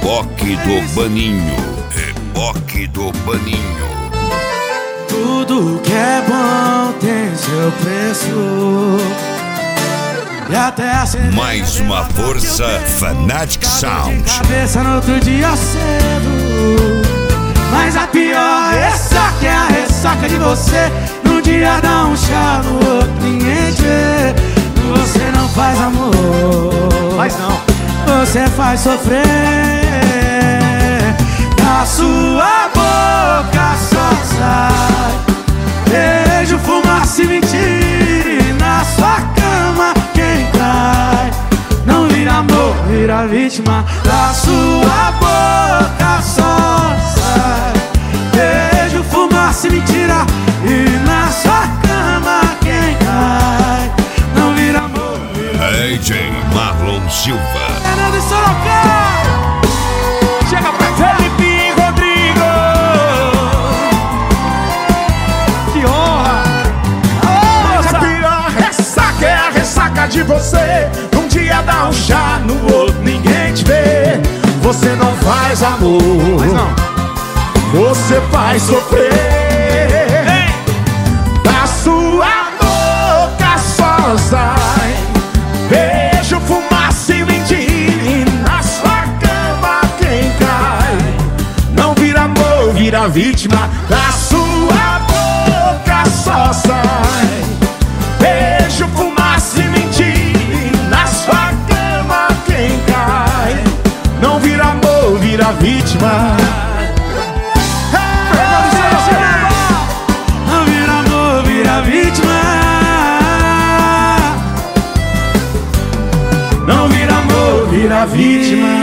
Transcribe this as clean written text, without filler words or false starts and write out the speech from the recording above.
Reboque do Baninho. Reboque do Baninho. Tudo que é bom tem seu preço. E até a Mais uma força, Fanatic Sound. Cabeça no outro dia cedo. Mas a pior ressaca é a ressaca de você. Num dia dá um chá, no outro ninguém te vê. Você não faz amor, mas não, você faz sofrer. Da sua boca só sai beijo, fumaça e mentira. E na sua cama quem cai não vira amor, vira vítima. Da sua boca só sai beijo, fumaça e mentira. E na sua cama quem cai não vira amor, vira AJ Marlon Silva. Fernando e Sorocaba. chega pra Felipe Rodrigo. Que honra! Mas a pior ressaca é a ressaca de você. Num dia dá um chá, no outro ninguém te vê. Você não faz amor, mas não, você faz sofrer. Da sua boca só sai beijo, fumaça e mentira. E na sua cama quem cai não vira amor, vira vítima. Da sua boca só sai beijo, fumaça e mentira. E na sua cama quem cai não vira amor, vira vítima. Não vira amor, vira vítima. Não vira amor, vira vítima.